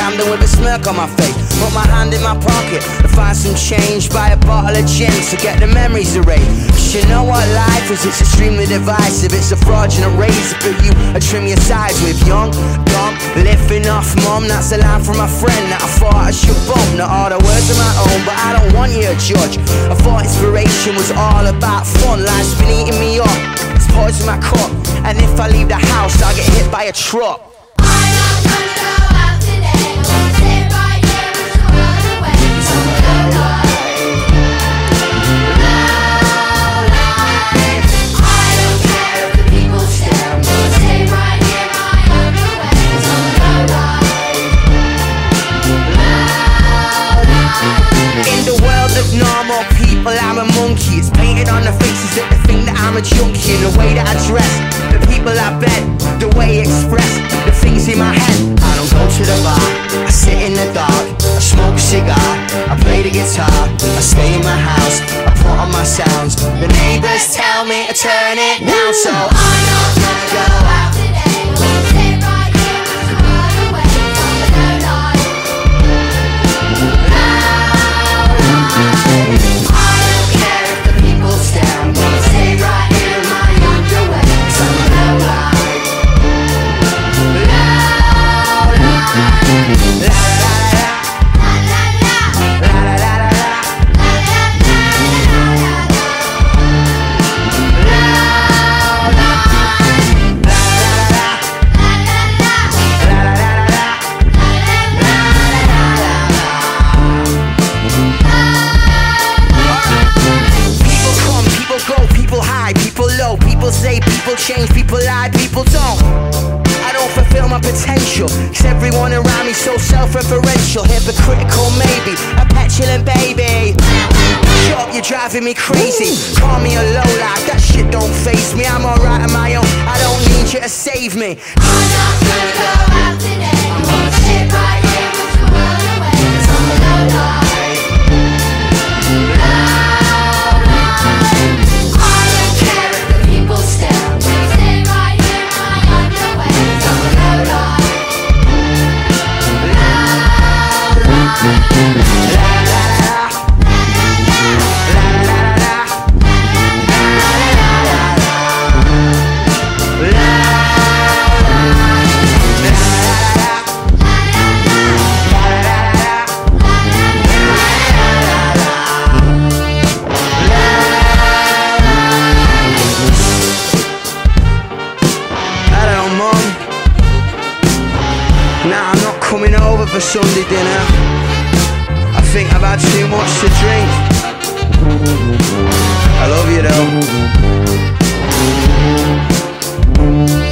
Camden with a smirk on my face. Put my hand in my pocket to find some change. Buy a bottle of gin to get the memories erased. Cause you know what life is, it's extremely divisive. It's a fraudulent race for you to trim your sides with. Young, dumb, living off mum. That's a line from my friend that I thought I should bump. Not all the words of my own, but I don't want you to judge. I thought inspiration was all about fun. Life's been eating me up, it's poison my cup. And if I leave the house, I'll get hit by a truck. Normal people, I'm a monkey. It's painted on the faces that they think that I'm a junkie. And the way that I dress, the people I bet, the way I express the things in my head. I don't go to the bar, I sit in the dark, I smoke a cigar, I play the guitar, I stay in my house, I put on my sounds. The neighbors tell me to turn it down, so I'm not gonna go out today. We'll sit right here and run away from the no life. Say people change, people lie, people don't. I don't fulfill my potential, cause everyone around me so self-referential. Hypocritical maybe, a petulant baby. Shut up, you're driving me crazy. Call me a lowlife, that shit don't faze me. I'm alright on my own, I don't need you to save me. I'm not gonna go out today. I'm gonna sit right here, watch the world away. Cause I'm a lowlife. Nah, I'm not coming over for Sunday dinner. I think I've had too much to drink. I love you though.